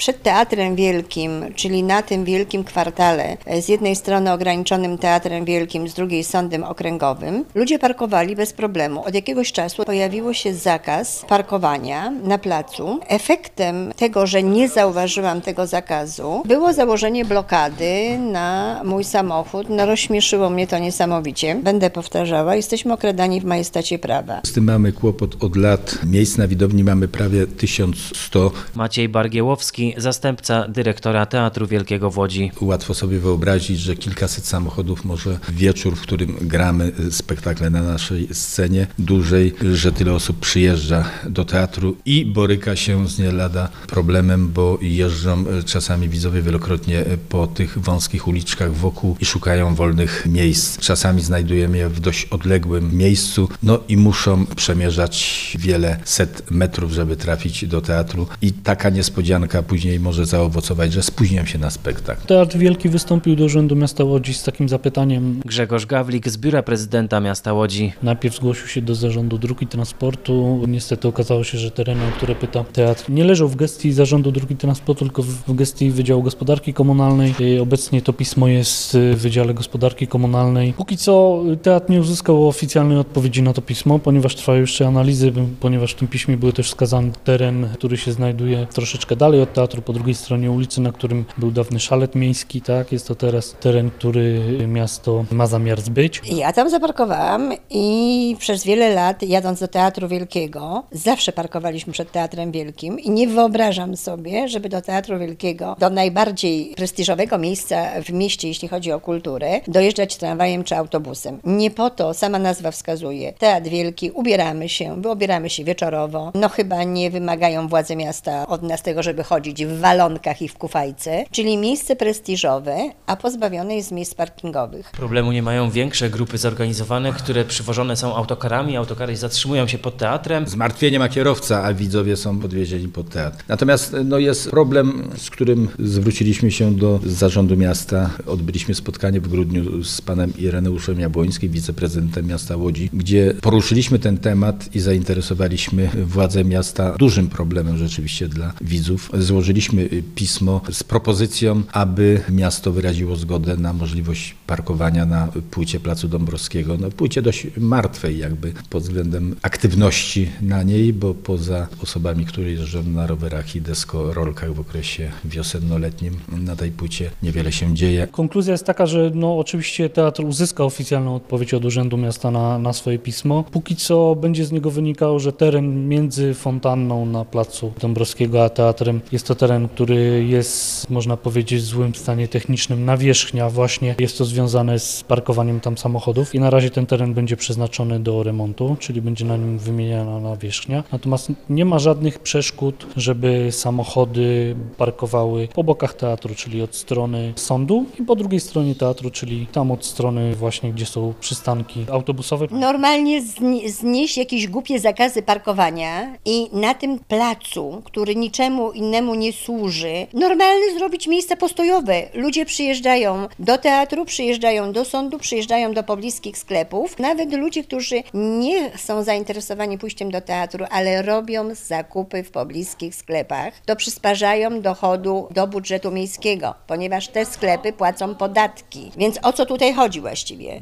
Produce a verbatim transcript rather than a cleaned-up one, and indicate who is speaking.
Speaker 1: przed Teatrem Wielkim, czyli na tym wielkim kwartale, z jednej strony ograniczonym Teatrem Wielkim, z drugiej Sądem Okręgowym, ludzie parkowali bez problemu. Od jakiegoś czasu pojawił się zakaz parkowania na placu. Efektem tego, że nie zauważyłam tego zakazu, było założenie blokady na mój samochód. No rozśmieszyło mnie to niesamowicie. Będę powtarzała, jesteśmy okradani w majestacie prawa.
Speaker 2: Z tym mamy kłopot od lat. Miejsc na widowni mamy prawie tysiąc sto.
Speaker 3: Maciej Bargiełowski, zastępca dyrektora Teatru Wielkiego w Łodzi.
Speaker 2: Łatwo sobie wyobrazić, że kilkaset samochodów może w wieczór, w którym gramy spektakle na naszej scenie dużej, że tyle osób przyjeżdża do teatru i boryka się z nie lada problemem, bo jeżdżą czasami widzowie wielokrotnie po tych wąskich uliczkach wokół i szukają wolnych miejsc. Czasami znajdujemy je w dość odległym miejscu, no i muszą przemierzać wiele set metrów, żeby trafić do teatru i taka niespodzianka później może zaowocować, że spóźniam się na spektakl.
Speaker 4: Teatr Wielki wystąpił do Urzędu Miasta Łodzi z takim zapytaniem.
Speaker 3: Grzegorz Gawlik z Biura Prezydenta Miasta Łodzi.
Speaker 4: Najpierw zgłosił się do Zarządu Dróg i Transportu. Niestety okazało się, że tereny, o które pyta teatr, nie leżą w gestii Zarządu Dróg i Transportu, tylko w gestii Wydziału Gospodarki Komunalnej. Obecnie to pismo jest w Wydziale Gospodarki Komunalnej. Póki co teatr nie uzyskał oficjalnej odpowiedzi na to pismo, ponieważ trwają jeszcze analizy, ponieważ w tym piśmie były też wskazany teren, który się znajduje troszeczkę dalej od teatru, po drugiej stronie ulicy, na którym był dawny szalet miejski, tak? Jest to teraz teren, który miasto ma zamiar zbyć.
Speaker 1: Ja tam zaparkowałam i przez wiele lat, jadąc do Teatru Wielkiego, zawsze parkowaliśmy przed Teatrem Wielkim i nie wyobrażam sobie, żeby do Teatru Wielkiego, do najbardziej prestiżowego miejsca w mieście, jeśli chodzi o kulturę, dojeżdżać tramwajem czy autobusem. Nie po to, sama nazwa wskazuje, Teatr Wielki, ubieramy się, wyobieramy się wieczorowo, no chyba nie wymagają władze miasta od nas tego, żeby chodzić w walonkach i w kufajce, czyli miejsce prestiżowe, a pozbawione jest miejsc parkingowych.
Speaker 3: Problemu nie mają większe grupy zorganizowane, które przywożone są autokarami, autokary zatrzymują się pod teatrem.
Speaker 2: Zmartwienie ma kierowca, a widzowie są podwiezieni pod teatr. Natomiast no, jest problem, z którym zwróciliśmy się do Zarządu Miasta. Odbyliśmy spotkanie w grudniu z panem Ireneuszem Jabłońskim, wiceprezydentem miasta Łodzi, gdzie poruszyliśmy ten temat i zainteresowaliśmy władze miasta dużym problemem rzeczywiście dla widzów. Złożyliśmy pismo z propozycją, aby miasto wyraziło zgodę na możliwość parkowania na płycie Placu Dąbrowskiego. No, płycie dość martwej jakby pod względem aktywności na niej, bo poza osobami, które jeżdżą na rowerach i deskorolkach w okresie wiosennoletnim na tej płycie niewiele się dzieje.
Speaker 4: Konkluzja jest taka, że no oczywiście teatr uzyska oficjalną odpowiedź od Urzędu Miasta na, na swoje pismo. Póki co będzie z niego wynikało, że teren między fontanną na Placu Dąbrowskiego a teatrem jest to teren, który jest, można powiedzieć, w złym stanie technicznym. Nawierzchnia właśnie jest to związane z parkowaniem tam samochodów i na razie ten teren będzie przeznaczony do remontu, czyli będzie na nim wymieniana nawierzchnia. Natomiast nie ma żadnych przeszkód, żeby samochody parkowały po bokach teatru, czyli od strony sądu i po drugiej stronie teatru, czyli tam od strony właśnie, gdzie są przystanki autobusowe.
Speaker 1: Normalnie zni- znieść jakieś głupie zakazy parkowania i na tym placu, który niczemu innemu nie służy, normalnie zrobić miejsca postojowe. Ludzie przyjeżdżają do teatru, przyjeżdżają do sądu, przyjeżdżają do pobliskich sklepów. Nawet ludzie, którzy nie są zainteresowani pójściem do teatru, ale robią zakupy w pobliskich sklepach, to przysparzają dochodu do budżetu miejskiego, ponieważ te sklepy płacą podatki. Więc o co tutaj chodzi właściwie?